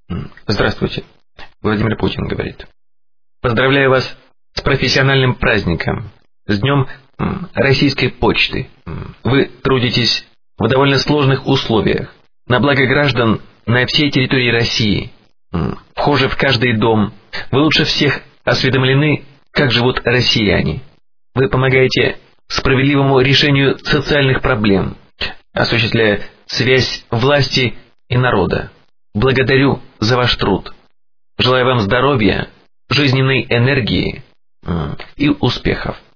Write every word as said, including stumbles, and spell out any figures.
Здравствуйте. Владимир Путин говорит. Поздравляю вас с профессиональным праздником, с Днем Российской почты. Вы трудитесь в довольно сложных условиях, на благо граждан на всей территории России. Вхожи в каждый дом, вы лучше всех осведомлены, как живут россияне. Вы помогаете справедливому решению социальных проблем, осуществляя связь власти и народа. Благодарю за ваш труд. Желаю вам здоровья, жизненной энергии и успехов.